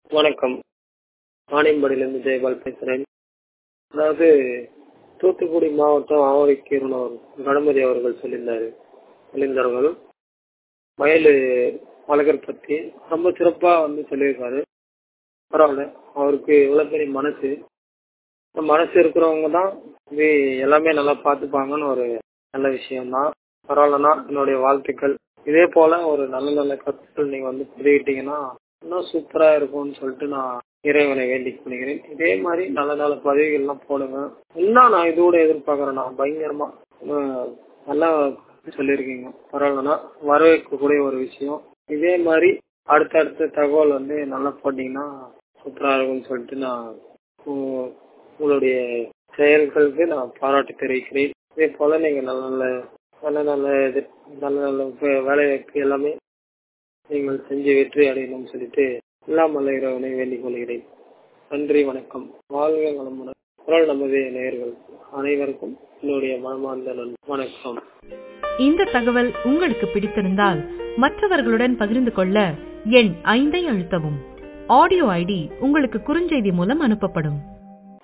வணக்கம். ஆணையம்படியிலிருந்து ஜெயபால் பேசுறேன். அதாவது தூத்துக்குடி மாவட்டம் ஆவடிக்கீரனூர் கணபதி அவர்கள் சொல்லியிருந்தார்கள் வயல் வளர்க்குற பத்தி ரொம்ப சிறப்பா சொல்லியிருக்காரு. பரவாயில்ல, அவருக்கு இவ்வளவு பெரிய மனசு இருக்கிறவங்க தான் இது எல்லாமே நல்லா பார்த்துப்பாங்கன்னு ஒரு நல்ல விஷயம்தான். பரவாயில்லண்ணா, என்னுடைய வாழ்த்துக்கள். இதே போல ஒரு நல்ல நல்ல கருத்துக்கள் நீங்க பதிவிட்டீங்கன்னா இன்னும் சூப்பரா இருக்கும்னு சொல்லிட்டு நான் இறைவனை வேண்டிக் கொள்கிறேன். இதே மாதிரி நல்ல நல்ல பதிவுகள்லாம் போடுங்க. இன்னும் நான் இதோட எதிர்பார்க்கறேன். நான் பயங்கரமா நல்லா சொல்லியிருக்கீங்க. பரவாயில்லண்ணா, வரவேற்கக்கூடிய ஒரு விஷயம். இதே மாதிரி அடுத்தடுத்த தகவல் நல்லா போட்டீங்கன்னா சூப்பரா இருக்கும்னு சொல்லிட்டு நான் உங்களுடைய செயல்களுக்கு நான் பாராட்டு தெரிவிக்கிறேன். இதே போல நீங்க நல்ல நல்ல வேலைவாய்ப்பு எல்லாமே நீங்கள் செஞ்சு வெற்றி அடையணும்னு சொல்லிட்டு எல்லாம் வல்ல இறைவனை வேண்டிக் கொள்கிறேன். நன்றி, வணக்கம். வாழ்க வளமுடன். குரல் நமது நேயர்கள் அனைவருக்கும் என்னுடைய மனமார்ந்த நன்றி. வணக்கம். இந்த தகவல் உங்களுக்கு பிடித்திருந்தால் மற்றவர்களுடன் பகிர்ந்து கொள்ள எண் 5 அழுத்தவும். ஆடியோ ஐடி உங்களுக்கு குறுஞ்செய்தி மூலம் அனுப்பப்படும்.